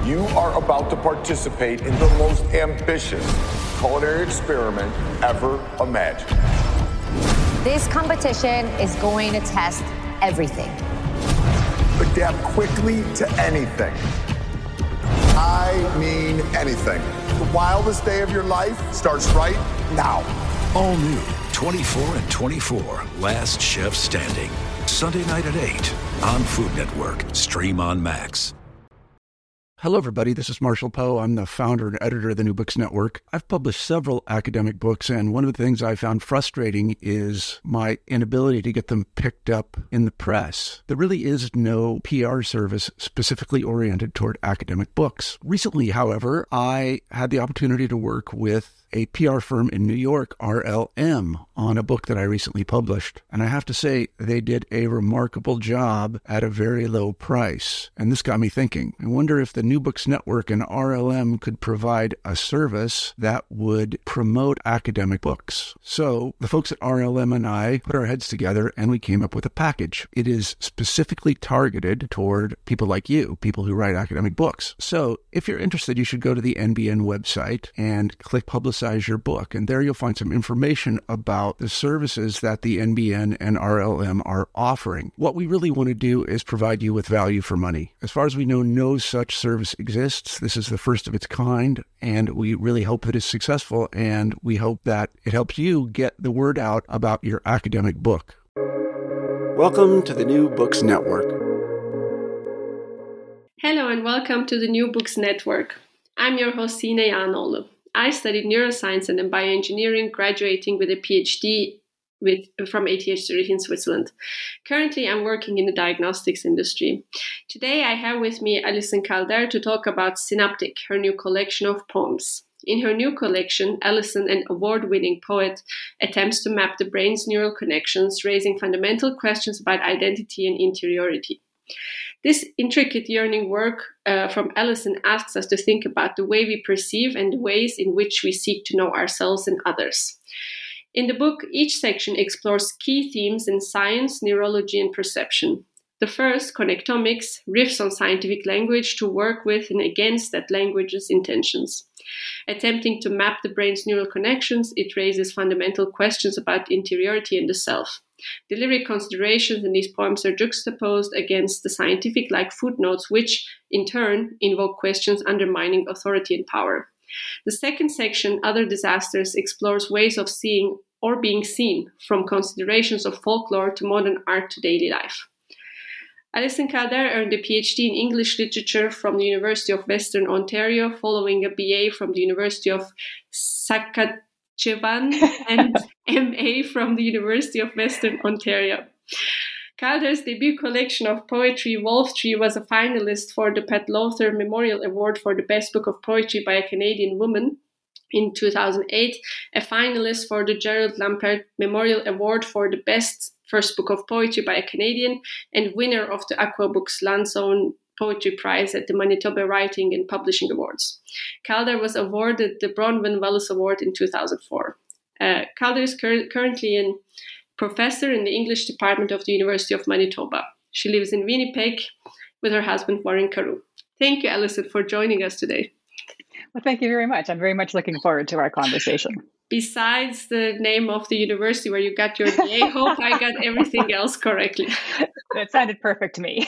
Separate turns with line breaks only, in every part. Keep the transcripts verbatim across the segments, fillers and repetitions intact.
You are about to participate in the most ambitious culinary experiment ever imagined.
This competition is going to test everything.
Adapt quickly to anything. I mean anything. The wildest day of your life starts right now.
All new, twenty-four and twenty-four, Last Chef Standing. Sunday night at eight on Food Network. Stream on Max.
Hello, everybody. This is Marshall Poe. I'm the founder and editor of the New Books Network. I've published several academic books, and one of the things I found frustrating is my inability to get them picked up in the press. There really is no P R service specifically oriented toward academic books. Recently, however, I had the opportunity to work with a P R firm in New York, R L M, on a book that I recently published. And I have to say, they did a remarkable job at a very low price. And this got me thinking. I wonder if the New Books Network and R L M could provide a service that would promote academic books. So the folks at R L M and I put our heads together and we came up with a package. It is specifically targeted toward people like you, people who write academic books. So if you're interested, you should go to the N B N website and click Publicize your book, and there you'll find some information about the services that the N B N and R L M are offering. What we really want to do is provide you with value for money. As far as we know, no such service exists. This is the first of its kind, and we really hope that it's successful, and we hope that it helps you get the word out about your academic book. Welcome to the New Books Network.
Hello and welcome to the New Books Network. I'm your host, Sine Janolu. I studied neuroscience and bioengineering, graduating with a PhD with, from A T H Zurich in Switzerland. Currently, I'm working in the diagnostics industry. Today, I have with me Alison Calder to talk about Synaptic, her new collection of poems. In her new collection, Alison, an award-winning poet, attempts to map the brain's neural connections, raising fundamental questions about identity and interiority. This intricate yearning work uh, from Alison asks us to think about the way we perceive and the ways in which we seek to know ourselves and others. In the book, each section explores key themes in science, neurology, and perception. The first, Connectomics, riffs on scientific language to work with and against that language's intentions. Attempting to map the brain's neural connections, it raises fundamental questions about interiority and the self. The lyric considerations in these poems are juxtaposed against the scientific-like footnotes, which, in turn, invoke questions undermining authority and power. The second section, Other Disasters, explores ways of seeing or being seen, from considerations of folklore to modern art to daily life. Alison Calder earned a PhD in English Literature from the University of Western Ontario, following a B A from the University of Saskatchewan and M A from the University of Western Ontario. Calder's debut collection of poetry, Wolf Tree, was a finalist for the Pat Lowther Memorial Award for the Best Book of Poetry by a Canadian Woman in two thousand eight, a finalist for the Gerald Lampert Memorial Award for the Best First Book of Poetry by a Canadian, and winner of the Aquabooks Lansdowne Poetry Prize at the Manitoba Writing and Publishing Awards. Calder was awarded the Bronwyn Wells Award in two thousand four. Uh, Calder is cur- currently a professor in the English department of the University of Manitoba. She lives in Winnipeg with her husband, Warren Carew. Thank you, Alison, for joining us today.
Well, thank you very much. I'm very much looking forward to our conversation.
Besides the name of the university where you got your B A, hope I got everything else correctly.
That sounded perfect to me.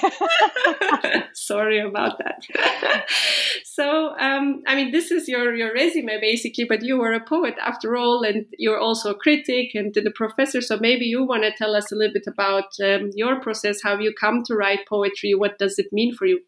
Sorry about that. So, um, I mean, this is your, your resume basically, but you were a poet after all, and you're also a critic and a professor. So maybe you want to tell us a little bit about um, your process, how you come to write poetry. What does it mean for you?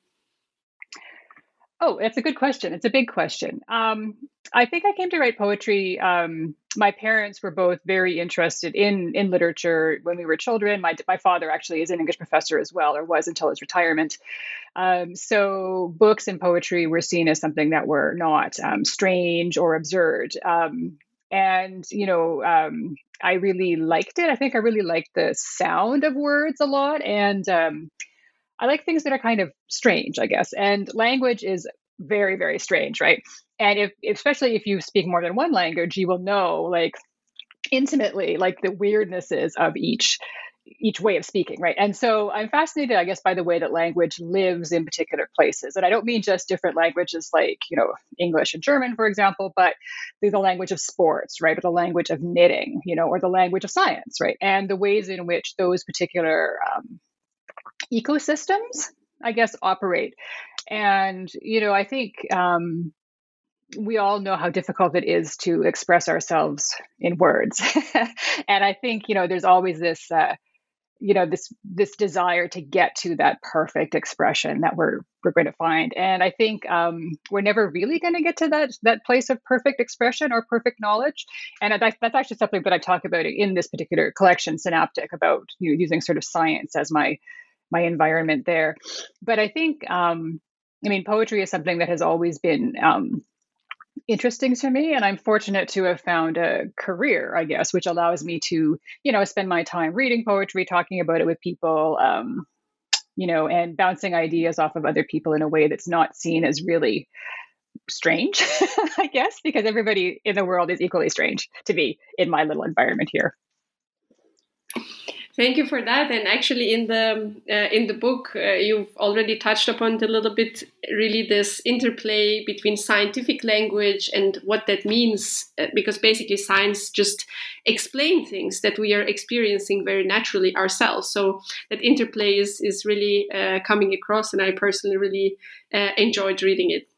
Oh, it's a good question. It's a big question. Um, I think I came to write poetry. Um, my parents were both very interested in in literature when we were children. My my father actually is an English professor as well, or was until his retirement. Um, so books and poetry were seen as something that were not um, strange or absurd. Um, and, you know, um, I really liked it. I think I really liked the sound of words a lot. And um, I like things that are kind of strange, I guess. And language is very, very strange, right? And if, especially if you speak more than one language, you will know, like, intimately, like the weirdnesses of each each way of speaking, right? And so I'm fascinated, I guess, by the way that language lives in particular places. And I don't mean just different languages like, you know, English and German, for example, but the, the language of sports, right? Or the language of knitting, you know, or the language of science, right? And the ways in which those particular um, ecosystems, I guess, operate. And, you know, I think um, we all know how difficult it is to express ourselves in words. And I think, you know, there's always this, uh, you know, this this desire to get to that perfect expression that we're we're going to find. And I think um, we're never really going to get to that that place of perfect expression or perfect knowledge. And that, that's actually something that I talk about in this particular collection, Synaptic, about, you know, using sort of science as my my environment there. But I think, um, I mean, poetry is something that has always been um, interesting to me, and I'm fortunate to have found a career, I guess, which allows me to, you know, spend my time reading poetry, talking about it with people, um, you know, and bouncing ideas off of other people in a way that's not seen as really strange, I guess, because everybody in the world is equally strange to me in my little environment here.
Thank you for that. And actually, in the uh, in the book, uh, you've already touched upon it a little bit. Really, this interplay between scientific language and what that means, uh, because basically science just explains things that we are experiencing very naturally ourselves. So that interplay is is really uh, coming across, and I personally really uh, enjoyed reading it.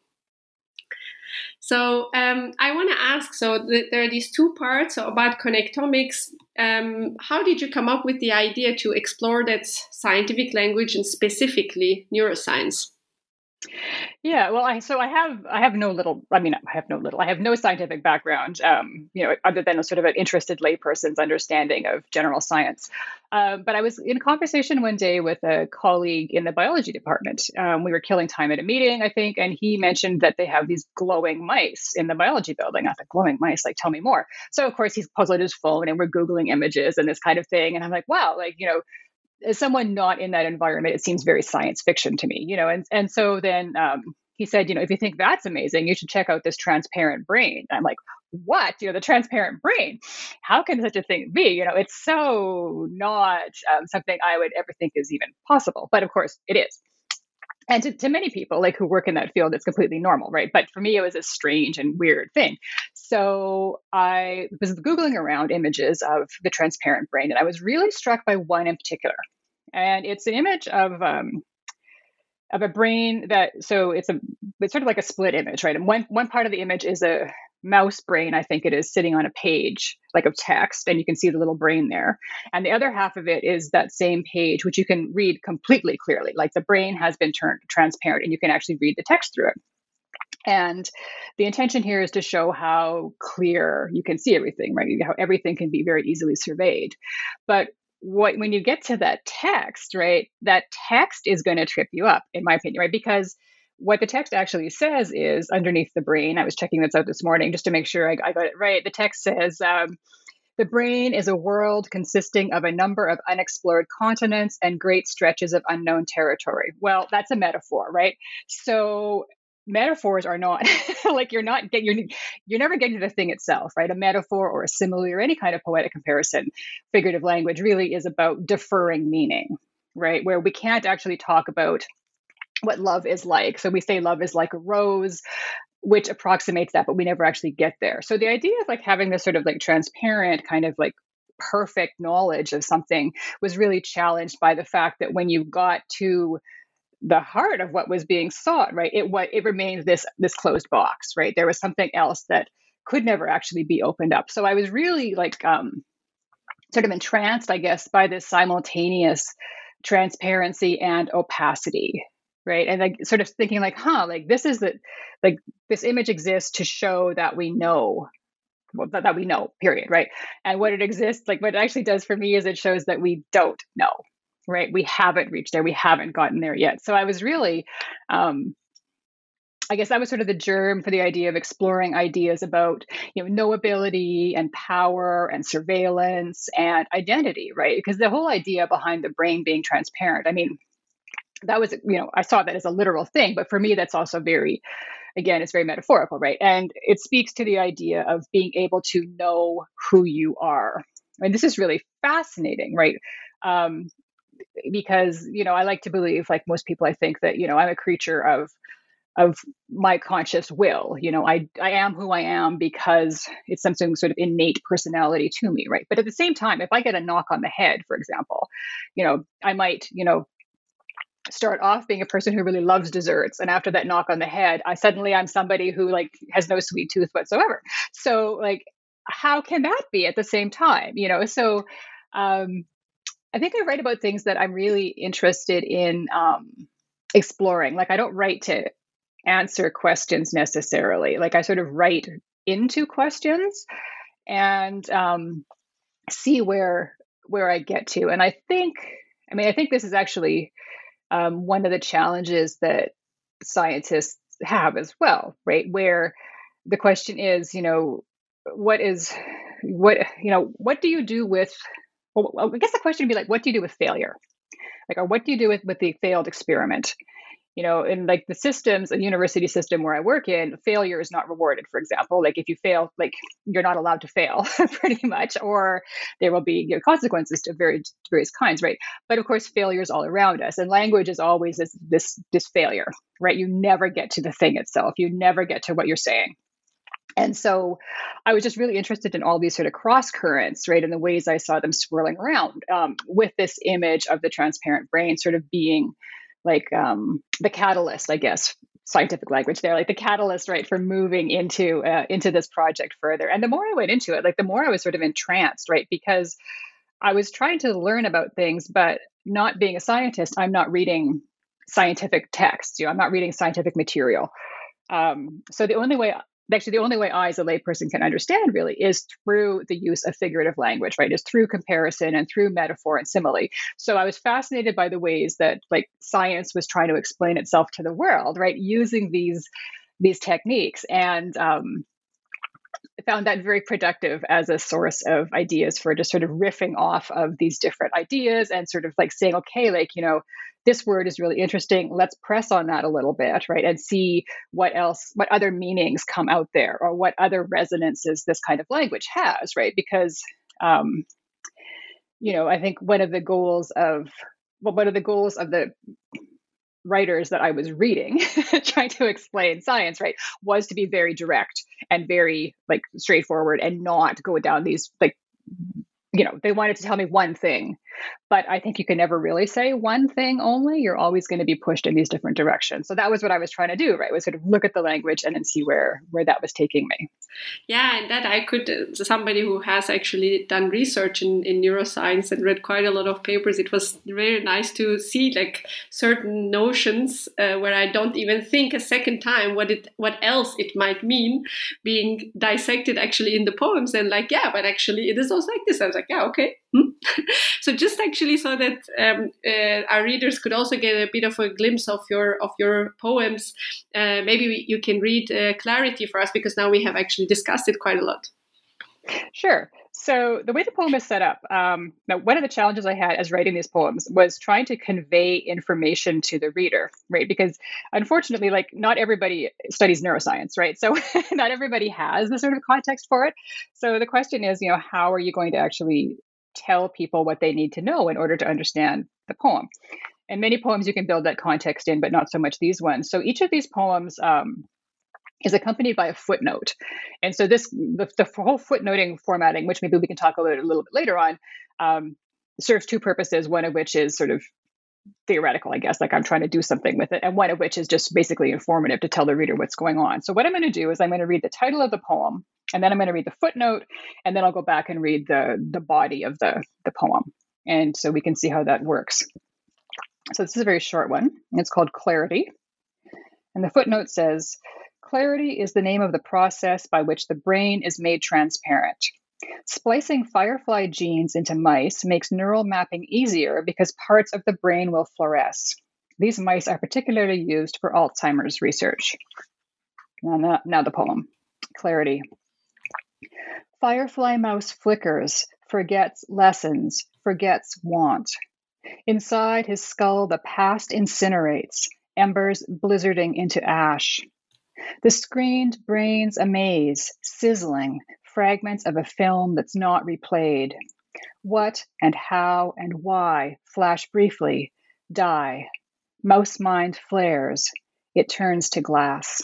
So um, I want to ask, so th- there are these two parts about connectomics. Um, how did you come up with the idea to explore that scientific language and specifically neuroscience?
Yeah, well, I so I have I have no little. I mean, I have no little. I have no scientific background, um, you know, other than a sort of an interested layperson's understanding of general science. Um, but I was in conversation one day with a colleague in the biology department. Um, we were killing time at a meeting, I think, and he mentioned that they have these glowing mice in the biology building. I thought, glowing mice, like, tell me more. So of course he's pulled out his phone, and we're Googling images and this kind of thing. And I'm like, wow, like, you know, as someone not in that environment, it seems very science fiction to me, you know. And and so then um, he said, you know, if you think that's amazing, you should check out this transparent brain. And I'm like, what? You know, the transparent brain? How can such a thing be? You know, it's so not um, something I would ever think is even possible. But of course, it is. And to, to many people, like, who work in that field, it's completely normal, right? But for me, it was a strange and weird thing. So I was Googling around images of the transparent brain, and I was really struck by one in particular. And it's an image of um, of a brain that, so it's a it's sort of like a split image, right? And one one part of the image is a mouse brain, I think it is, sitting on a page like of text, and you can see the little brain there. And the other half of it is that same page, which you can read completely clearly, like the brain has been turned transparent and you can actually read the text through it. And the intention here is to show how clear you can see everything, right? How everything can be very easily surveyed. But what when you get to that text, right, that text is going to trip you up, in my opinion, right? Because what the text actually says is underneath the brain. I was checking this out this morning just to make sure I, I got it right. The text says, um, the brain is a world consisting of a number of unexplored continents and great stretches of unknown territory. Well, that's a metaphor, right? So metaphors are not like you're not get you're you're never getting to the thing itself, right? A metaphor or a simile or any kind of poetic comparison, figurative language really is about deferring meaning, right? Where we can't actually talk about what love is like. So we say love is like a rose, which approximates that, but we never actually get there. So the idea of like having this sort of like transparent kind of like perfect knowledge of something was really challenged by the fact that when you got to the heart of what was being sought, right, it what it remained this this closed box, right? There was something else that could never actually be opened up. So I was really like um, sort of entranced, I guess, by this simultaneous transparency and opacity. Right. And like sort of thinking like, huh, like this is the, like this image exists to show that we know, well, that, that we know, period. Right. And what it exists, like what it actually does for me is it shows that we don't know. Right. We haven't reached there. We haven't gotten there yet. So I was really, um, I guess that was sort of the germ for the idea of exploring ideas about, you know, knowability and power and surveillance and identity. Right. Because the whole idea behind the brain being transparent, I mean, that was, you know, I saw that as a literal thing, but for me, that's also very, again, it's very metaphorical, right? And it speaks to the idea of being able to know who you are. And this is really fascinating, right? Um, because, you know, I like to believe, like most people, I think that, you know, I'm a creature of of my conscious will. You know, I I am who I am because it's something sort of innate personality to me, right? But at the same time, if I get a knock on the head, for example, you know, I might, you know, start off being a person who really loves desserts, and after that knock on the head, I suddenly I'm somebody who like has no sweet tooth whatsoever. So like, how can that be at the same time? You know, so um, I think I write about things that I'm really interested in um, exploring. Like I don't write to answer questions necessarily. Like I sort of write into questions and um, see where where I get to. And I think, I mean, I think this is actually um, one of the challenges that scientists have as well, right? Where the question is, you know, what is what you know, what do you do with? Well, I guess the question would be like, what do you do with failure? Like, or what do you do with with the failed experiment? You know, in like the systems, a university system where I work in, failure is not rewarded, for example. Like if you fail, like you're not allowed to fail pretty much, or there will be, you know, consequences to various, various kinds, right? But of course, failure is all around us. And language is always this, this, this failure, right? You never get to the thing itself. You never get to what you're saying. And so I was just really interested in all these sort of cross currents, right? And the ways I saw them swirling around um, with this image of the transparent brain sort of being like um, the catalyst, I guess, scientific language there, like the catalyst, right, for moving into uh, into this project further. And the more I went into it, like the more I was sort of entranced, right, because I was trying to learn about things, but not being a scientist, I'm not reading scientific texts, you know, I'm not reading scientific material. Um, so the only way Actually, the only way I, as a layperson, can understand really is through the use of figurative language, right? Is through comparison and through metaphor and simile. So I was fascinated by the ways that, like, science was trying to explain itself to the world, right? Using these these techniques, and um, I found that very productive as a source of ideas for just sort of riffing off of these different ideas and sort of like saying, okay, like, you know, this word is really interesting. Let's press on that a little bit, right? And see what else, what other meanings come out there, or what other resonances this kind of language has, right? Because, um, you know, I think one of the goals of, well, one of the goals of the writers that I was reading, trying to explain science, right, was to be very direct and very like straightforward and not go down these like, you know, they wanted to tell me one thing, but I think you can never really say one thing only. You're always going to be pushed in these different directions. So that was what I was trying to do, right? Was sort of look at the language and then see where where that was taking me.
Yeah, and that I could, uh, somebody who has actually done research in, in neuroscience and read quite a lot of papers, it was very nice to see like certain notions uh, where I don't even think a second time what it what else it might mean being dissected actually in the poems, and like, yeah, but actually it is also like this. I was like, yeah, okay. Hmm? So just actually so that um, uh, our readers could also get a bit of a glimpse of your of your poems, uh, maybe we, you can read uh, Clarity for us, because now we have actually discussed it quite a lot.
Sure. So the way the poem is set up, um, now one of the challenges I had as writing these poems was trying to convey information to the reader, right? Because unfortunately, like not everybody studies neuroscience, right? So not everybody has the sort of context for it. So the question is, you know, how are you going to actually tell people what they need to know in order to understand the poem? And many poems you can build that context in, but not so much these ones. So each of these poems um, is accompanied by a footnote. And so this, the, the whole footnoting formatting, which maybe we can talk about a little bit later on, um, serves two purposes, one of which is sort of theoretical, I guess, like I'm trying to do something with it, and one of which is just basically informative to tell the reader what's going on. So what I'm going to do is I'm going to read the title of the poem, and then I'm going to read the footnote, and then I'll go back and read the, the body of the, the poem. And so we can see how that works. So this is a very short one. It's called Clarity. And the footnote says, clarity is the name of the process by which the brain is made transparent. Splicing firefly genes into mice makes neural mapping easier because parts of the brain will fluoresce. These mice are particularly used for Alzheimer's research. Now, now, now the poem. Clarity. Firefly mouse flickers, forgets lessons, forgets want. Inside his skull, the past incinerates, embers blizzarding into ash. The screened brain's a maze, sizzling, fragments of a film that's not replayed. What and how and why flash briefly, die. Mouse mind flares. It turns to glass.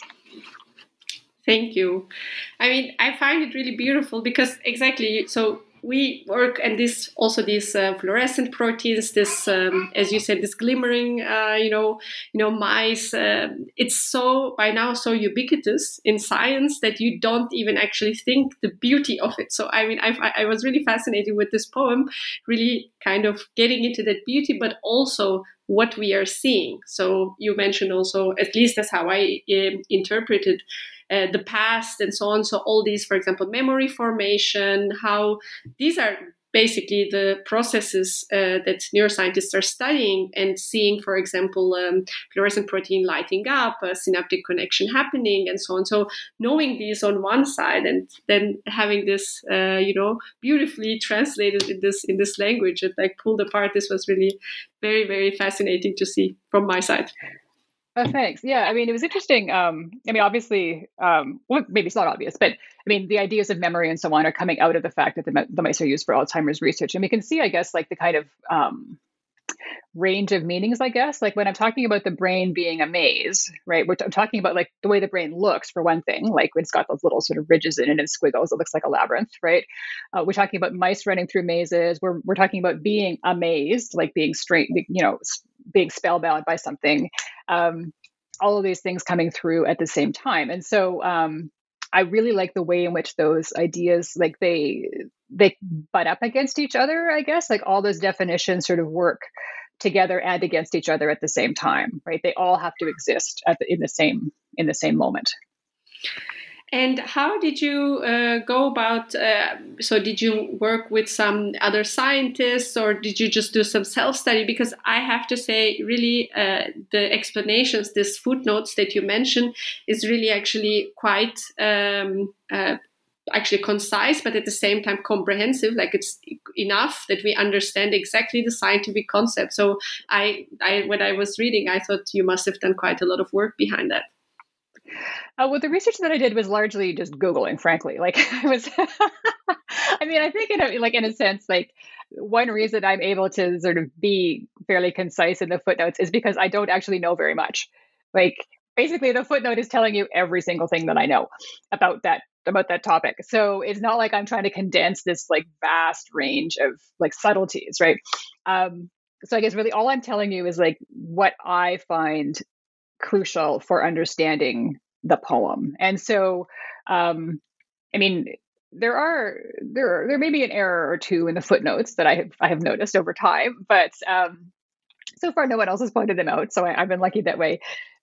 Thank you. I mean, I find it really beautiful because exactly, so we work, and this also these uh, fluorescent proteins, this, um, as you said, this glimmering, uh, you know, you know, mice. Uh, it's so by now so ubiquitous in science that you don't even actually think the beauty of it. So I mean, I, I was really fascinated with this poem, really kind of getting into that beauty, but also what we are seeing. So you mentioned also, at least that's how I um, interpreted Uh, the past and so on. So all these, for example, memory formation, how these are basically the processes uh, that neuroscientists are studying and seeing, for example, um, fluorescent protein lighting up, a synaptic connection happening, and so on. So knowing these on one side and then having this, uh, you know, beautifully translated in this in this language and like pulled apart, this was really very, very fascinating to see from my side.
Oh, thanks. Yeah, I mean, it was interesting. Um, I mean, obviously, um, well, maybe it's not obvious, but I mean, the ideas of memory and so on are coming out of the fact that the, the mice are used for Alzheimer's research. And we can see, I guess, like the kind of um, range of meanings, I guess. Like when I'm talking about the brain being a maze, right? We're t- I'm talking about like the way the brain looks, for one thing, like it's got those little sort of ridges in it and squiggles. It looks like a labyrinth, right? Uh, we're talking about mice running through mazes. We're, we're talking about being amazed, like being straight, you know, being spellbound by something. Um, all of these things coming through at the same time. And so um, I really like the way in which those ideas, like they, they butt up against each other, I guess, like all those definitions sort of work together and against each other at the same time, right? They all have to exist at the, in the same, in the same moment.
And how did you uh, go about, uh, so did you work with some other scientists or did you just do some self-study? Because I have to say, really, uh, the explanations, these footnotes that you mentioned is really actually quite um, uh, actually concise, but at the same time comprehensive. Like it's enough that we understand exactly the scientific concept. So I, I when I was reading, I thought you must have done quite a lot of work behind that.
Uh, well, the research that I did was largely just Googling, frankly. Like I was, I mean, I think in a, like in a sense, like one reason I'm able to sort of be fairly concise in the footnotes is because I don't actually know very much. Like basically the footnote is telling you every single thing that I know about that, about that topic. So it's not like I'm trying to condense this like vast range of like subtleties, right? Um, so I guess really all I'm telling you is like what I find crucial for understanding the poem. And so, um, I mean, there are there are, there may be an error or two in the footnotes that I have I have noticed over time, but um, so far no one else has pointed them out. So I, I've been lucky that way.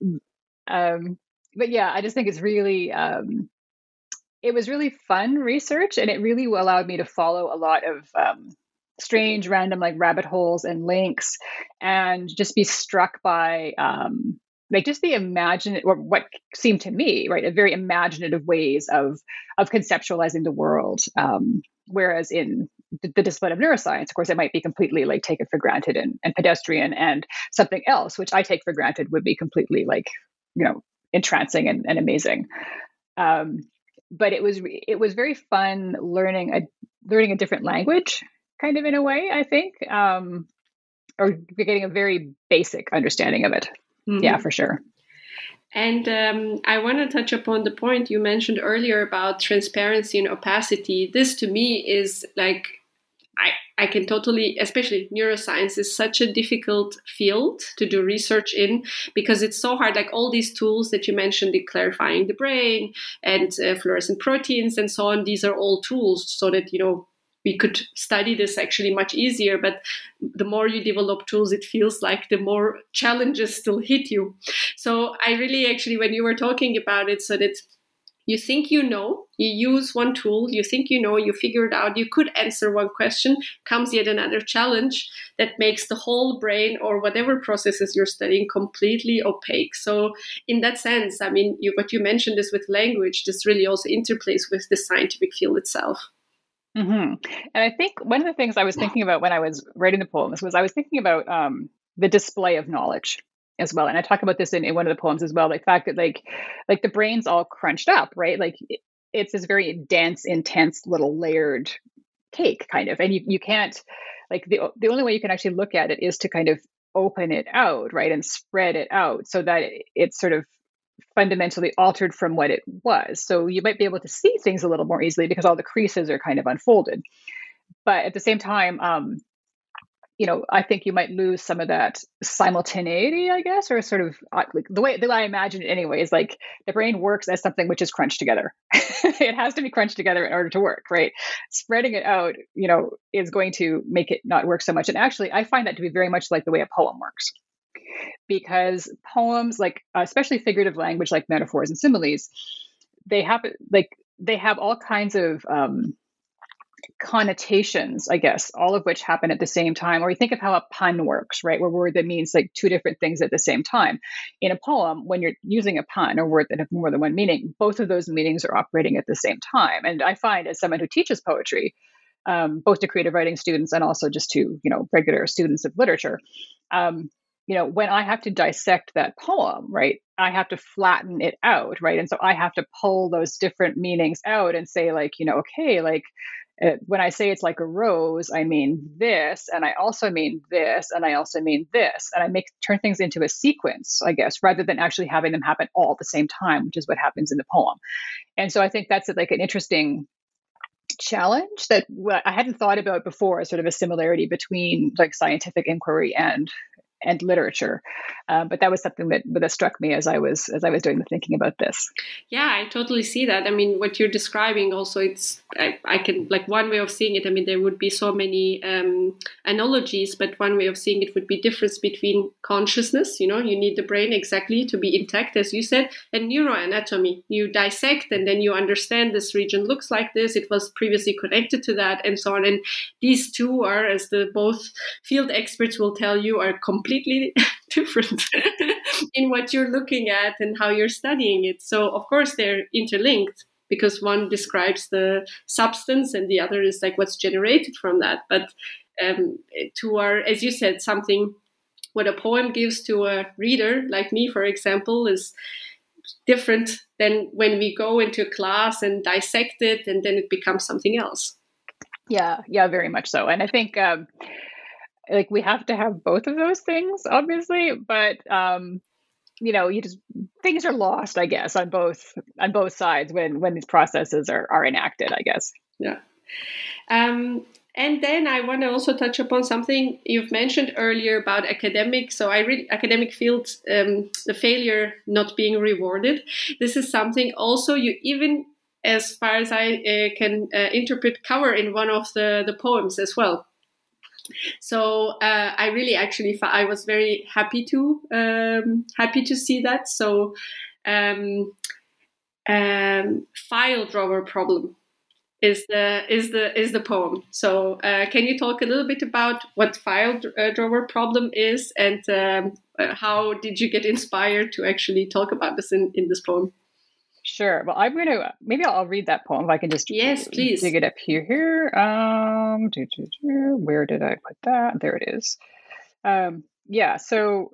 Um, but yeah, I just think it's really um, it was really fun research, and it really allowed me to follow a lot of um, strange, random like rabbit holes and links, and just be struck by. Um, Like just the imaginative, or what seemed to me, right, a very imaginative ways of of conceptualizing the world. Um, whereas in the, the discipline of neuroscience, of course, it might be completely like taken for granted and, and pedestrian, and something else, which I take for granted, would be completely like, you know, entrancing and, and amazing. Um, but it was it was very fun learning a learning a different language, kind of in a way, I think, um, or getting a very basic understanding of it. Mm-hmm. Yeah, for sure.
And um, I want to touch upon the point you mentioned earlier about transparency and opacity. This to me is like, I, I can totally, especially neuroscience is such a difficult field to do research in because it's so hard. Like all these tools that you mentioned, the clarifying the brain and uh, fluorescent proteins and so on, these are all tools so that, you know, we could study this actually much easier, but the more you develop tools, it feels like the more challenges still hit you. So I really actually, when you were talking about it, so that you think you know, you use one tool, you think you know, you figure it out, you could answer one question, comes yet another challenge that makes the whole brain or whatever processes you're studying completely opaque. So in that sense, I mean, you, what you mentioned is with language, this really also interplays with the scientific field itself.
Mm-hmm. And I think one of the things I was thinking about when I was writing the poems was I was thinking about um, the display of knowledge as well. And I talk about this in, in one of the poems as well, like the fact that like, like the brain's all crunched up, right? Like it, it's this very dense, intense little layered cake kind of, and you, you can't, like the, the only way you can actually look at it is to kind of open it out, right, and spread it out so that it, it's sort of fundamentally altered from what it was. So you might be able to see things a little more easily because all the creases are kind of unfolded. But at the same time, um, you know, I think you might lose some of that simultaneity, I guess, or sort of uh, like the way that I imagine it anyway is like the brain works as something which is crunched together. It has to be crunched together in order to work, right? Spreading it out, you know, is going to make it not work so much. And actually, I find that to be very much like the way a poem works. Because poems, like uh, especially figurative language, like metaphors and similes, they have like they have all kinds of um, connotations, I guess, all of which happen at the same time. Or you think of how a pun works, right? Where a word that means like two different things at the same time. In a poem, when you're using a pun or word that have more than one meaning, both of those meanings are operating at the same time. And I find, as someone who teaches poetry, um, both to creative writing students and also just to, you know, regular students of literature, um, you know, when I have to dissect that poem, right, I have to flatten it out, right? And so I have to pull those different meanings out and say, like, you know, okay, like uh, when I say it's like a rose, I mean this, and I also mean this, and I also mean this, and I make turn things into a sequence, I guess, rather than actually having them happen all at the same time, which is what happens in the poem. And so I think that's like an interesting challenge that I hadn't thought about before, as sort of a similarity between like scientific inquiry and and literature, um, but that was something that that struck me as I was as I was doing the thinking about this.
Yeah, I totally see that. I mean, what you're describing also, it's I, I can like one way of seeing it. I mean, there would be so many um, analogies, but one way of seeing it would be difference between consciousness. You know, you need the brain exactly to be intact, as you said, and neuroanatomy. You dissect, and then you understand this region looks like this. It was previously connected to that, and so on. And these two are, as the both field experts will tell you, are completely completely different in what you're looking at and how you're studying it. So, of course, they're interlinked because one describes the substance and the other is like what's generated from that. But um, to our, as you said, something, what a poem gives to a reader, like me, for example, is different than when we go into a class and dissect it and then it becomes something else.
Yeah, yeah, very much so. And I think... Um, Like we have to have both of those things, obviously, but um, you know, you just things are lost, I guess, on both on both sides when when these processes are are enacted, I guess.
Yeah. Um, and then I want to also touch upon something you've mentioned earlier about academic. So I read academic field, um, the failure not being rewarded. This is something also you even, as far as I uh, can uh, interpret, cover in one of the the poems as well. So uh, I really actually I was very happy to um, happy to see that. So um, um, file drawer problem is the is the is the poem. So uh, can you talk a little bit about what file drawer problem is and um, how did you get inspired to actually talk about this in, in this poem?
Sure. Well, I'm going to, maybe I'll read that poem if I can just
yes, please.
dig it up here. here. Um, do, do, do. Where did I put that? There it is. Um, yeah. So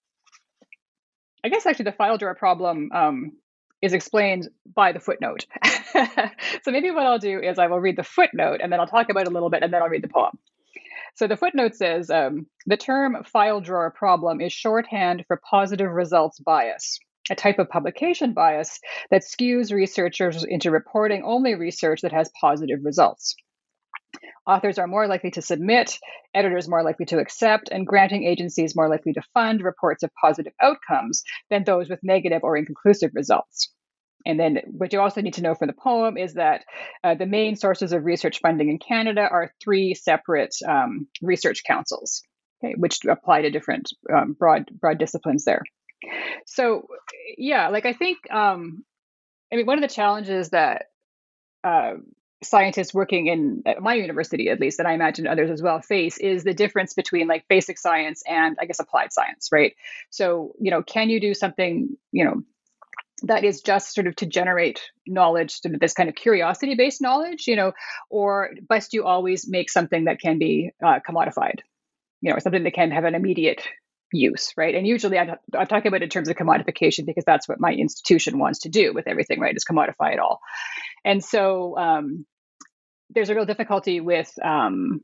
I guess actually the file drawer problem um, is explained by the footnote. So maybe what I'll do is I will read the footnote and then I'll talk about it a little bit and then I'll read the poem. So the footnote says, um, the term file drawer problem is shorthand for positive results bias, a type of publication bias that skews researchers into reporting only research that has positive results. Authors are more likely to submit, editors more likely to accept, and granting agencies more likely to fund reports of positive outcomes than those with negative or inconclusive results. And then what you also need to know from the poem is that uh, the main sources of research funding in Canada are three separate um, research councils, okay, which apply to different um, broad broad disciplines there. So, yeah, like I think, um, I mean, one of the challenges that uh, scientists working in at my university, at least, and I imagine others as well, face is the difference between like basic science and I guess applied science, right? So, you know, can you do something, you know, that is just sort of to generate knowledge, sort of this kind of curiosity-based knowledge, you know, or must you always make something that can be uh, commodified, you know, something that can have an immediate use, right? And usually I'm, I'm talking about it in terms of commodification because that's what my institution wants to do with everything, right? Is commodify it all. And so um, there's a real difficulty with, um,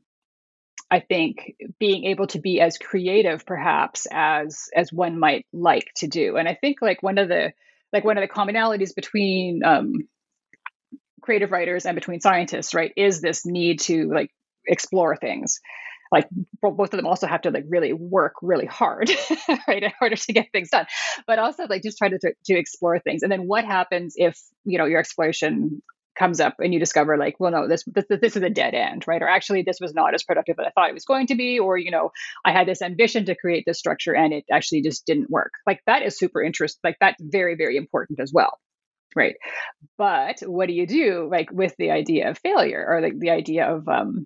I think, being able to be as creative, perhaps, as as one might like to do. And I think like one of the like one of the commonalities between um, creative writers and between scientists, right, is this need to like explore things. Like both of them also have to like really work really hard, right, in order to get things done, but also like just try to, to to explore things. And then what happens if, you know, your exploration comes up and you discover like, well, no, this, this this is a dead end, right? Or actually, this was not as productive as I thought it was going to be. Or, you know, I had this ambition to create this structure and it actually just didn't work. Like that is super interesting. Like that's very, very important as well, right? But what do you do like with the idea of failure or like the idea of um,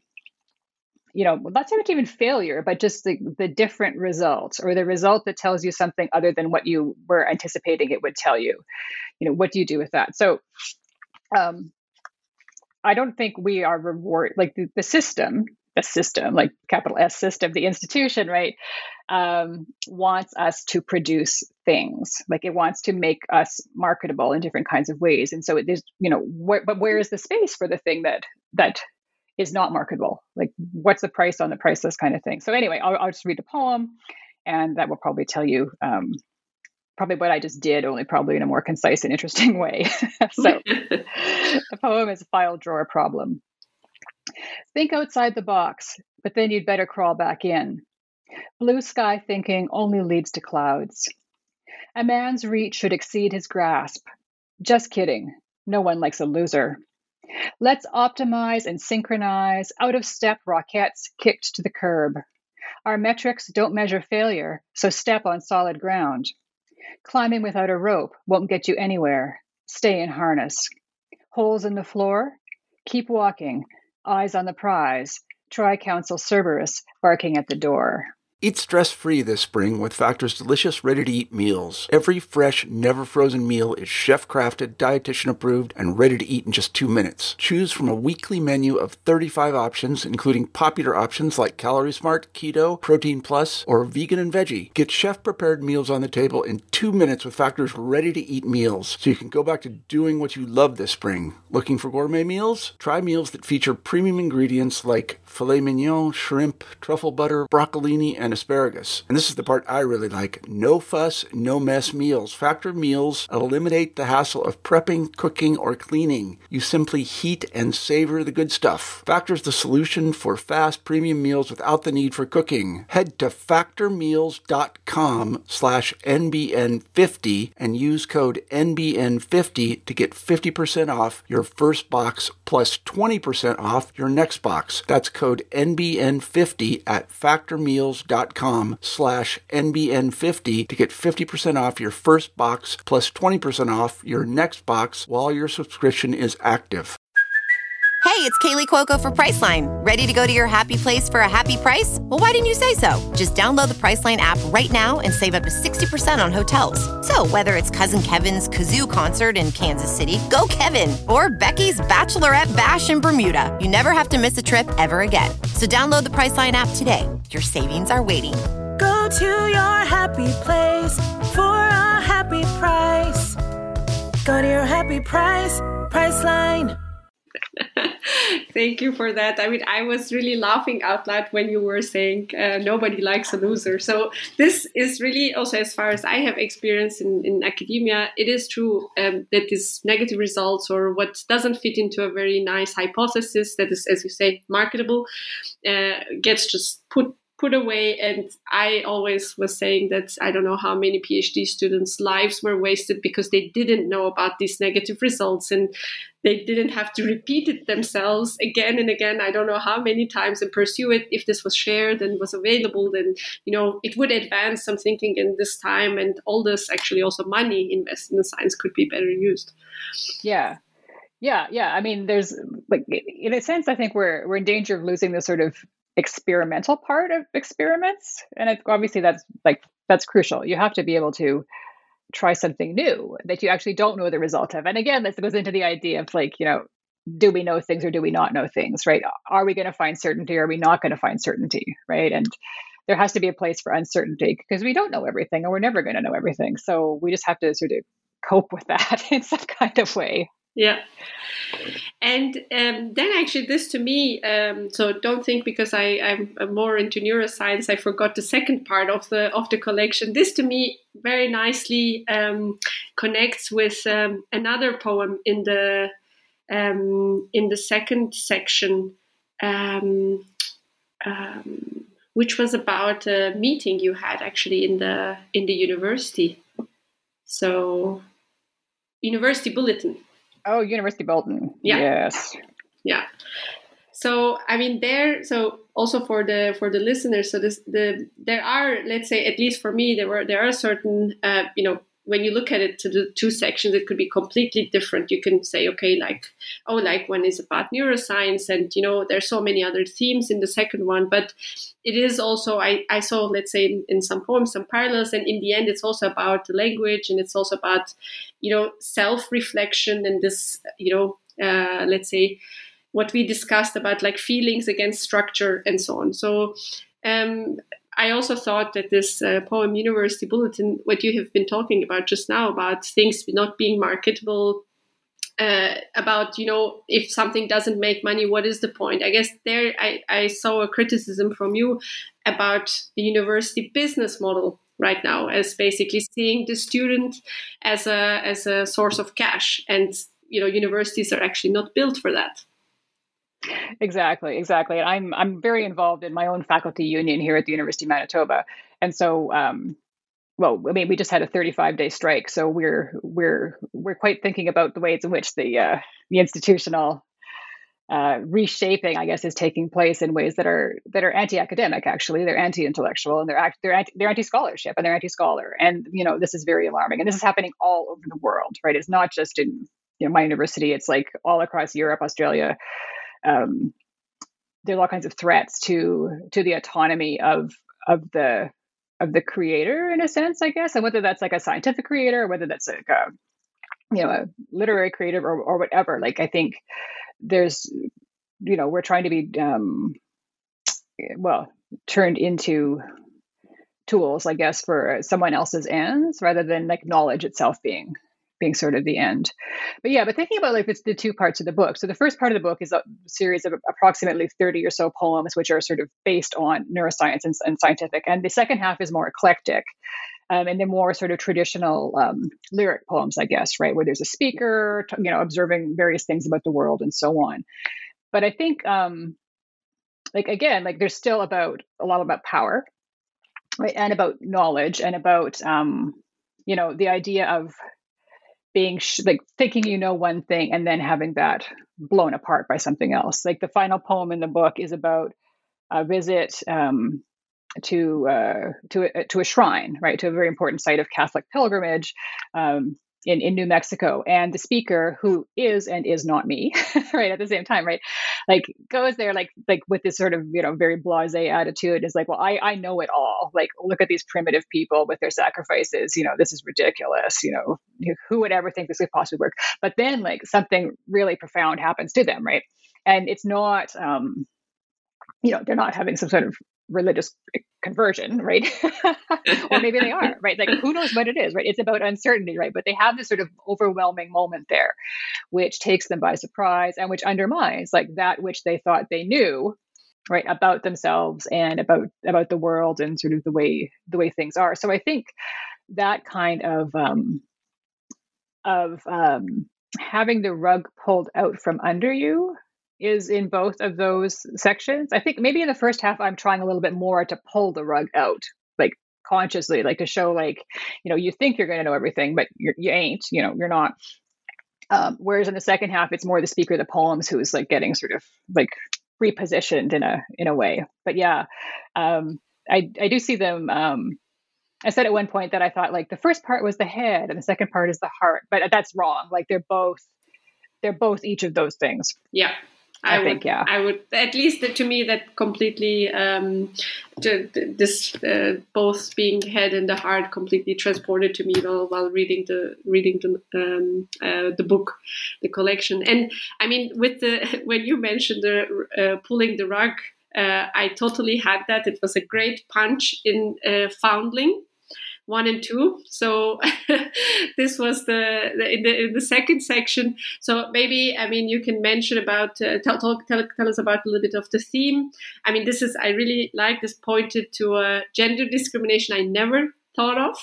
you know, not so much even failure, but just the, the different results or the result that tells you something other than what you were anticipating it would tell you. You know, what do you do with that? So um, I don't think we are reward like the, the system, the system, like capital S system, the institution, right, um, wants us to produce things. Like it wants to make us marketable in different kinds of ways. And so it is, you know, wh- but where is the space for the thing that that is not marketable? Like what's the price on the priceless kind of thing? So anyway, I'll, I'll just read the poem and that will probably tell you um, probably what I just did, only probably in a more concise and interesting way. So the poem is File Drawer Problem. Think outside the box, but then you'd better crawl back in. Blue sky thinking only leads to clouds. A man's reach should exceed his grasp. Just kidding. No one likes a loser. Let's optimize and synchronize out-of-step rockets kicked to the curb. Our metrics don't measure failure, so step on solid ground. Climbing without a rope won't get you anywhere. Stay in harness. Holes in the floor? Keep walking. Eyes on the prize. Try Counsel Cerberus barking at the door.
Eat stress-free this spring with Factor's delicious, ready-to-eat meals. Every fresh, never-frozen meal is chef-crafted, dietitian-approved, and ready to eat in just two minutes. Choose from a weekly menu of thirty-five options, including popular options like Calorie Smart, Keto, Protein Plus, or Vegan and Veggie. Get chef-prepared meals on the table in two minutes with Factor's ready-to-eat meals, so you can go back to doing what you love this spring. Looking for gourmet meals? Try meals that feature premium ingredients like filet mignon, shrimp, truffle butter, broccolini, and asparagus. And this is the part I really like. No fuss, no mess meals. Factor meals eliminate the hassle of prepping, cooking, or cleaning. You simply heat and savor the good stuff. Factor's the solution for fast premium meals without the need for cooking. Head to factormeals.com slash NBN50 and use code N B N fifty to get fifty percent off your first box plus twenty percent off your next box. That's code N B N fifty at factormeals.com slash NBN50 to get fifty percent off your first box plus twenty percent off your next box while your subscription is active.
Hey, it's Kaylee Cuoco for Priceline. Ready to go to your happy place for a happy price? Well, why didn't you say so? Just download the Priceline app right now and save up to sixty percent on hotels. So whether it's Cousin Kevin's Kazoo Concert in Kansas City, go Kevin, or Becky's Bachelorette Bash in Bermuda, you never have to miss a trip ever again. So download the Priceline app today. Your savings are waiting.
Go to your happy place for a happy price. Go to your happy price, Priceline.
Thank you for that. I mean, I was really laughing out loud when you were saying uh, nobody likes a loser. So this is really also, as far as I have experience in, in academia, it is true um, that these negative results or what doesn't fit into a very nice hypothesis that is, as you say, marketable, uh, gets just put put away. And I always was saying that I don't know how many PhD students' lives were wasted because they didn't know about these negative results and they didn't have to repeat it themselves again and again. I don't know how many times and pursue it. If this was shared and was available, then, you know, it would advance some thinking in this time, and all this actually also money invested in science could be better used.
Yeah. Yeah. Yeah. I mean, there's like, in a sense, I think we're, we're in danger of losing this sort of experimental part of experiments. And it, obviously that's like, that's crucial. You have to be able to try something new that you actually don't know the result of. And again, this goes into the idea of like, you know, do we know things or do we not know things, right? Are we going to find certainty or are we not going to find certainty, right? And there has to be a place for uncertainty because we don't know everything and we're never going to know everything. So we just have to sort of cope with that in some kind of way.
Yeah. And um, then actually this to me, um, so don't think because I, I'm, I'm more into neuroscience, I forgot the second part of the of the collection. This to me very nicely um, connects with um, another poem in the um, in the second section, um, um, which was about a meeting you had actually in the in the university. So, University Bulletin.
Oh, University Bulletin.
Yeah.
Yes.
Yeah. So I mean, there. So also for the for the listeners. So this the there are, let's say, at least for me, there were there are certain uh, you know, when you look at it to the two sections, it could be completely different. You can say, okay, like oh, like one is about neuroscience, and you know, there's so many other themes in the second one, but it is also I I saw, let's say, in, in some poems some parallels, and in the end, it's also about the language, and it's also about, you know, self-reflection and this, you know, uh, let's say, what we discussed about like feelings against structure and so on. So um, I also thought that this uh, poem, University Bulletin, what you have been talking about just now, about things not being marketable, uh, about, you know, if something doesn't make money, what is the point? I guess there I, I saw a criticism from you about the university business model right now as basically seeing the student as a as a source of cash, and you know, universities are actually not built for that.
Exactly, exactly. And I'm I'm very involved in my own faculty union here at the University of Manitoba, and so um, well, I mean, we just had a thirty-five day strike, so we're we're we're quite thinking about the ways in which the uh, the institutional uh, reshaping, I guess, is taking place in ways that are that are anti-academic. Actually, they're anti-intellectual, and they're act, they're anti, they're anti-scholarship, and they're anti-scholar. And you know, this is very alarming, and this is happening all over the world, right? It's not just in, you know, my university; it's like all across Europe, Australia. Um, there's all kinds of threats to to the autonomy of of the of the creator, in a sense, I guess, and whether that's like a scientific creator or whether that's like a, you know, a literary creative or or whatever. Like, I think there's, you know, we're trying to be um, well turned into tools, I guess, for someone else's ends rather than like knowledge itself being. being sort of the end. But yeah, but thinking about like it's the two parts of the book. So the first part of the book is a series of approximately thirty or so poems, which are sort of based on neuroscience and, and scientific. And the second half is more eclectic. Um, and they're more sort of traditional um, lyric poems, I guess, right? Where there's a speaker, you know, observing various things about the world and so on. But I think, um, like, again, like there's still about a lot about power, right? And about knowledge and about, um, you know, the idea of being sh- like thinking you know one thing and then having that blown apart by something else. Like the final poem in the book is about a visit um, to uh, to a, to a shrine, right, to a very important site of Catholic pilgrimage um, in in New Mexico, and the speaker, who is and is not me, right, at the same time, right, like goes there like like with this sort of, you know, very blasé attitude, is like, well, I I know it all. Like, look at these primitive people with their sacrifices. You know, this is ridiculous. You know, who would ever think this could possibly work? But then like something really profound happens to them, right? And it's not, um, you know, they're not having some sort of religious conversion, right? Or maybe they are, right? Like, who knows what it is, right? It's about uncertainty, right? But they have this sort of overwhelming moment there, which takes them by surprise and which undermines like that which they thought they knew, right, about themselves and about about the world and sort of the way the way things are. So I think that kind of um, of um, having the rug pulled out from under you is in both of those sections. I think maybe in the first half, I'm trying a little bit more to pull the rug out, like consciously, like to show like, you know, you think you're going to know everything, but you're, you ain't, you know, you're not. Um, whereas in the second half, it's more the speaker of the poems who's like getting sort of like repositioned in a in a way. But yeah, um, I I do see them. Um, I said at one point that I thought like the first part was the head and the second part is the heart, but that's wrong. Like they're both they're both each of those things.
Yeah.
I,
I would,
think, yeah.
I would, at least to me, that completely, um, to, to this uh, both being head and the heart completely transported to me while, while reading the reading the um, uh, the book, the collection. And I mean, with the when you mentioned the uh, pulling the rug, uh, I totally had that. It was a great punch in uh, Foundling. one and two. So this was the, the, in the in the second section. So maybe, I mean, you can mention about, uh, tell, talk, tell, tell us about a little bit of the theme. I mean, this is, I really like this pointed to uh, gender discrimination I never thought of.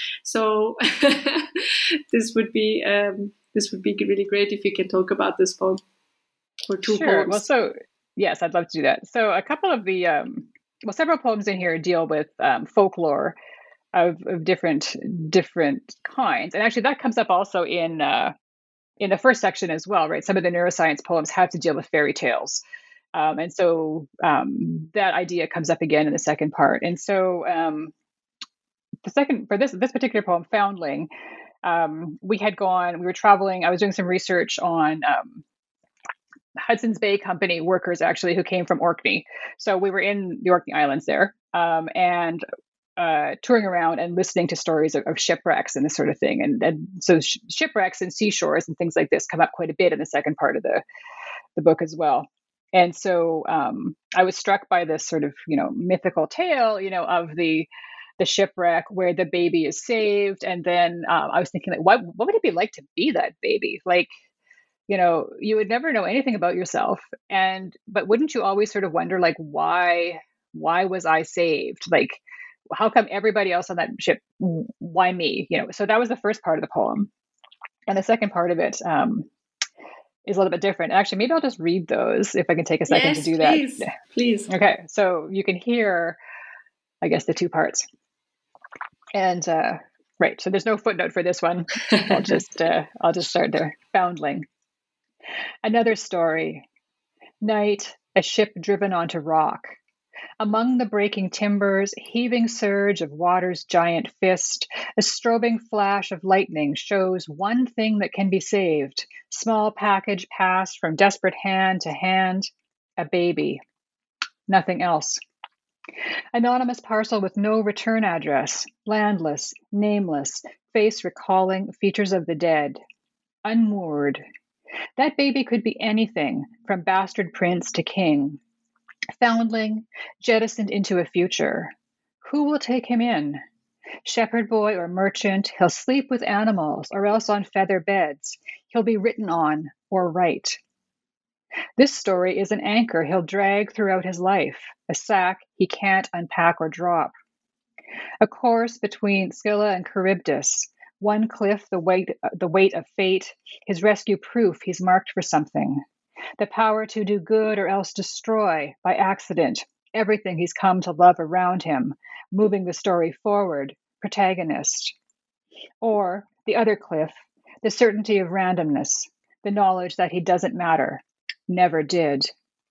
So this would be, um, this would be really great if you can talk about this poem or two
sure.
poems.
Well, so yes, I'd love to do that. So a couple of the, um, well, several poems in here deal with um, folklore of, of different different kinds, and actually that comes up also in uh, in the first section as well, right? Some of the neuroscience poems have to deal with fairy tales, um, and so um, that idea comes up again in the second part. And so um, the second for this this particular poem, Foundling, um, we had gone, we were traveling. I was doing some research on Um, Hudson's Bay Company workers actually who came from Orkney. So we were in the Orkney Islands there um, and uh, touring around and listening to stories of, of shipwrecks and this sort of thing. And, and so sh- shipwrecks and seashores and things like this come up quite a bit in the second part of the, the book as well. And so um, I was struck by this sort of, you know, mythical tale, you know, of the the shipwreck where the baby is saved. And then um, I was thinking, like, what, what would it be like to be that baby? Like, you know, you would never know anything about yourself. And, but wouldn't you always sort of wonder, like, why, why was I saved? Like, how come everybody else on that ship, why me? You know, so that was the first part of the poem. And the second part of it um, is a little bit different. Actually, maybe I'll just read those if I can take a second
yes,
to do that.
Please, please.
Okay. So you can hear, I guess, the two parts. And, uh, right. So there's no footnote for this one. I'll just, uh, I'll just start there. Foundling. Another story. Night, a ship driven onto rock. Among the breaking timbers, heaving surge of water's giant fist, a strobing flash of lightning shows one thing that can be saved. Small package passed from desperate hand to hand. A baby. Nothing else. Anonymous parcel with no return address. Landless, nameless, face recalling features of the dead. Unmoored. That baby could be anything, from bastard prince to king. Foundling, jettisoned into a future. Who will take him in? Shepherd boy or merchant, he'll sleep with animals or else on feather beds. He'll be written on or write. This story is an anchor he'll drag throughout his life, a sack he can't unpack or drop. A course between Scylla and Charybdis. One cliff, the weight, the weight of fate, his rescue proof he's marked for something. The power to do good or else destroy, by accident, everything he's come to love around him, moving the story forward, protagonist. Or the other cliff, the certainty of randomness, the knowledge that he doesn't matter, never did.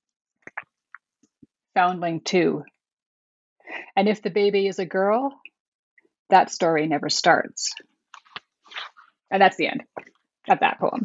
Foundling two. And if the baby is a girl, that story never starts. And that's the end of that poem.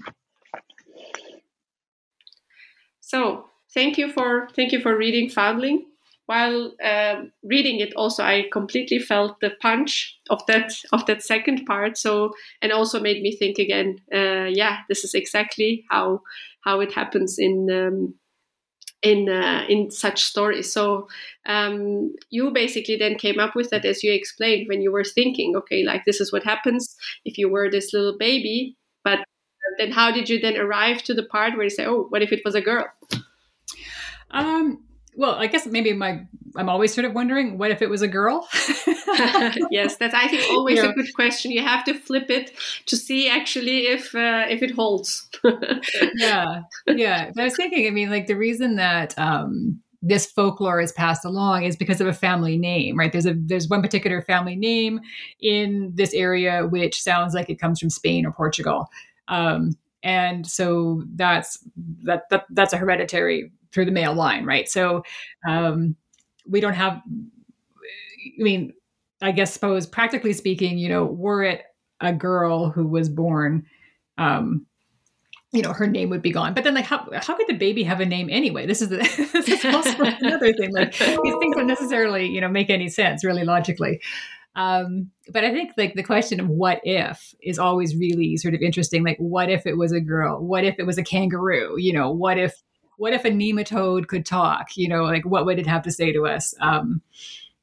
So thank you for thank you for reading Foundling. While uh, reading it, also I completely felt the punch of that of that second part. So and also made me think again. Uh, yeah, this is exactly how how it happens in um, in uh, in such stories. So um, you basically then came up with that, as you explained, when you were thinking, okay, like this is what happens if you were this little baby. But then how did you then arrive to the part where you say, oh, what if it was a girl?
Um, well, I guess maybe my I'm always sort of wondering, what if it was a girl?
Yes, that's I think always
Yeah.
a good question. You have to flip it to see actually if uh, if it holds.
yeah, yeah. But I was thinking, I mean, like the reason that um, this folklore is passed along is because of a family name, right? There's a there's one particular family name in this area which sounds like it comes from Spain or Portugal, um, and so that's that, that that's a hereditary through the male line, right? So um, we don't have. I mean, I guess suppose practically speaking, you know, were it a girl who was born, um, you know, her name would be gone. But then, like, how how could the baby have a name anyway? This is the, this is also another thing. Like, these things don't necessarily, you know, make any sense really logically. Um, but I think like the question of what if is always really sort of interesting. Like, what if it was a girl? What if it was a kangaroo? You know, what if what if a nematode could talk? You know, like what would it have to say to us? Um,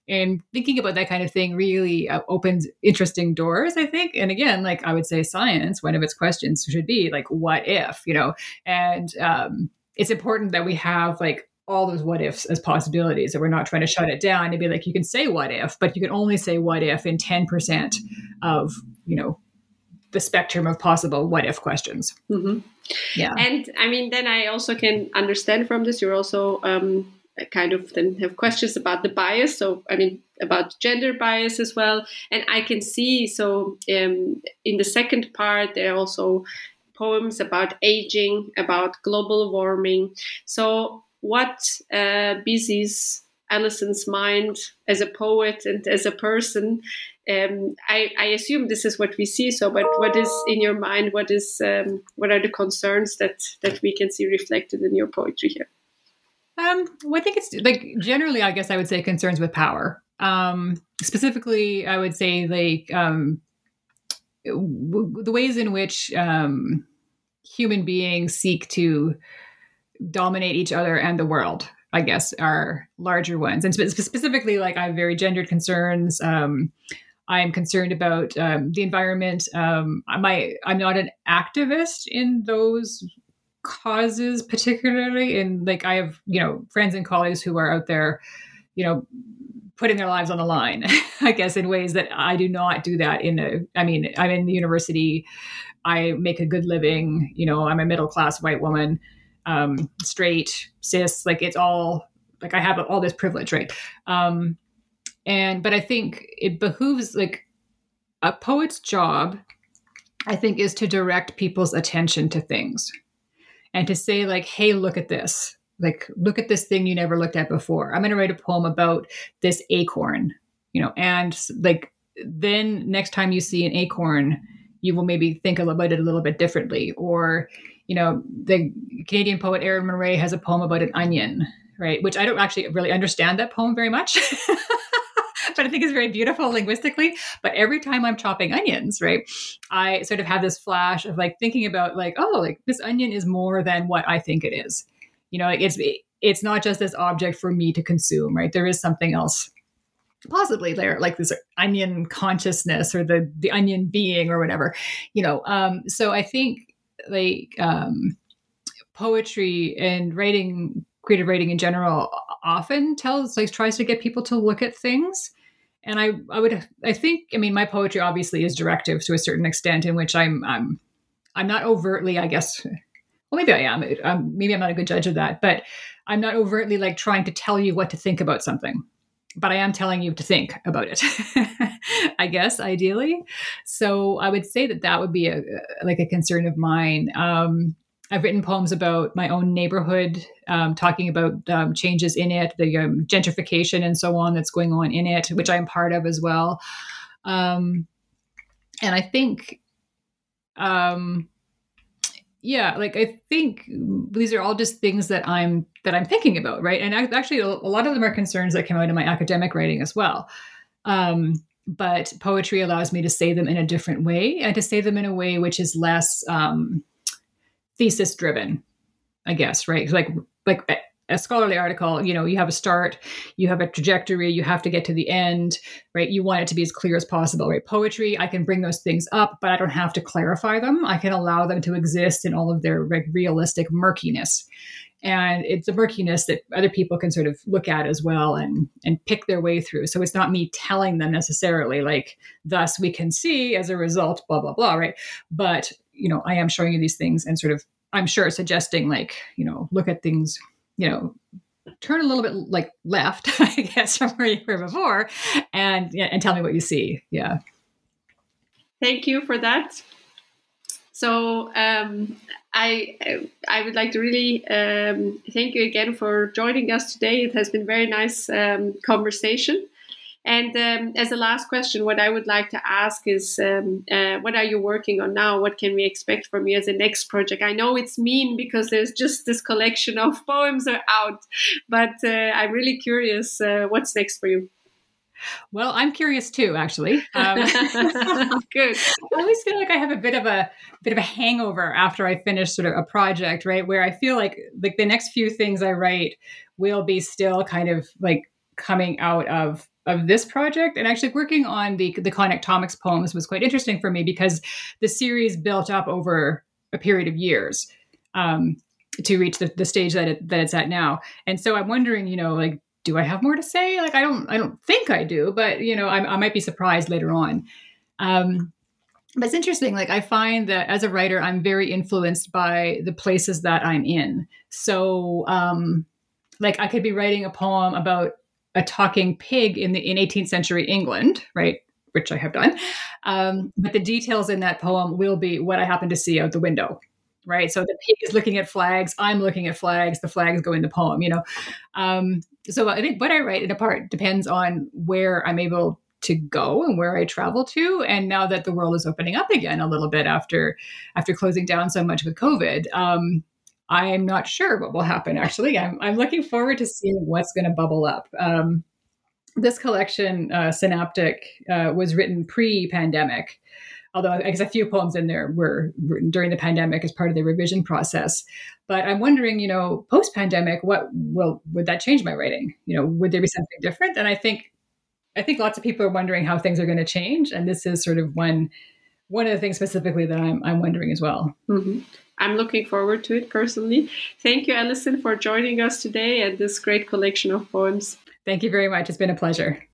and thinking about that kind of thing really uh, opens interesting doors, I think. And again, like I would say science, one of its questions should be like, what if, you know, and um, it's important that we have like all those what ifs as possibilities, that we're not trying to shut it down and be like, you can say what if, but you can only say what if in ten percent of, you know, the spectrum of possible what if questions.
Mm-hmm.
Yeah.
And I mean, then I also can understand from this, you're also um, kind of then have questions about the bias. So, I mean, about gender bias as well. And I can see, so um, in the second part, there are also poems about aging, about global warming. So what uh, busies Alison's mind as a poet and as a person? Um, I, I assume this is what we see. So, but what is in your mind? What is um, what are the concerns that that we can see reflected in your poetry here?
Um, well, I think it's like generally, I guess I would say concerns with power. Um, specifically, I would say like um, w- the ways in which um, human beings seek to dominate each other and the world, I guess, are larger ones. And spe- specifically, like I have very gendered concerns. Um, I'm concerned about um, the environment. Um, my, I'm not an activist in those causes particularly. And like I have, you know, friends and colleagues who are out there, you know, putting their lives on the line, I guess, in ways that I do not do that in a, I mean, I'm in the university, I make a good living, you know, I'm a middle-class white woman, um, straight, cis, like it's all, like I have all this privilege, right? Um, and, but I think it behooves, like a poet's job, I think, is to direct people's attention to things and to say like, hey, look at this. Like, look at this thing you never looked at before. I'm going to write a poem about this acorn, you know, and like, then next time you see an acorn, you will maybe think about it a little bit differently. Or, you know, the Canadian poet Erin Murray has a poem about an onion, right? Which I don't actually really understand that poem very much, but I think it's very beautiful linguistically. But every time I'm chopping onions, right, I sort of have this flash of like thinking about like, oh, like this onion is more than what I think it is. You know, it's it's not just this object for me to consume, right? There is something else possibly there, like this onion consciousness or the the onion being or whatever, you know. Um, so I think like um, poetry and writing, creative writing in general, often tells like tries to get people to look at things. And I I would I think I mean my poetry obviously is directive to a certain extent, in which I'm I'm I'm not overtly, I guess. Well, maybe I am. Um, maybe I'm not a good judge of that, but I'm not overtly like trying to tell you what to think about something, but I am telling you to think about it, I guess, ideally. So I would say that that would be a, like a concern of mine. Um, I've written poems about my own neighborhood, um, talking about um, changes in it, the um, gentrification and so on that's going on in it, which I'm part of as well. Um, and I think, um, yeah, like I think these are all just things that I'm that I'm thinking about, right? And I, actually, a lot of them are concerns that come out in my academic writing as well. Um, but poetry allows me to say them in a different way, and to say them in a way which is less um, thesis driven, I guess, right? Like like a scholarly article, you know, you have a start, you have a trajectory, you have to get to the end, right? You want it to be as clear as possible, right? Poetry, I can bring those things up, but I don't have to clarify them. I can allow them to exist in all of their like, realistic murkiness. And it's a murkiness that other people can sort of look at as well and, and pick their way through. So it's not me telling them necessarily like, thus we can see as a result, blah, blah, blah, right? But, you know, I am showing you these things and sort of, I'm sure suggesting like, you know, look at things, you know, turn a little bit like left, I guess, from where you were before, and yeah, and tell me what you see. Yeah.
Thank you for that. So um, I I would like to really um, thank you again for joining us today. It has been very nice um, conversation. And um, as a last question, what I would like to ask is, um, uh, what are you working on now? What can we expect from you as a next project? I know it's mean because there's just this collection of poems are out, but uh, I'm really curious, uh, what's next for you?
Well, I'm curious too, actually. Um,
Good.
I always feel like I have a bit of a bit of a hangover after I finish sort of a project, right? Where I feel like like the next few things I write will be still kind of like coming out of of this project. And actually working on the the Connectomics poems was quite interesting for me because the series built up over a period of years um, to reach the, the stage that it, that it's at now. And so I'm wondering, you know, like, do I have more to say? Like, I don't, I don't think I do, but you know, I, I might be surprised later on. Um, but it's interesting. Like, I find that as a writer, I'm very influenced by the places that I'm in. So, um, like, I could be writing a poem about a talking pig in the in eighteenth century England, right? Which I have done. Um, but the details in that poem will be what I happen to see out the window, right? So the pig is looking at flags. I'm looking at flags. The flags go in the poem, you know? Um, so I think what I write in a part depends on where I'm able to go and where I travel to. And now that the world is opening up again a little bit after, after closing down so much with COVID, um, I'm not sure what will happen. Actually, I'm, I'm looking forward to seeing what's going to bubble up. Um, this collection, uh, Synaptic, uh, was written pre-pandemic, although I guess a few poems in there were written during the pandemic as part of the revision process. But I'm wondering, you know, post-pandemic, what will would that change my writing? You know, would there be something different? And I think, I think lots of people are wondering how things are going to change, and this is sort of one one of the things specifically that I'm I'm wondering as well.
Mm-hmm. I'm looking forward to it personally. Thank you, Alison, for joining us today and this great collection of poems.
Thank you very much. It's been a pleasure.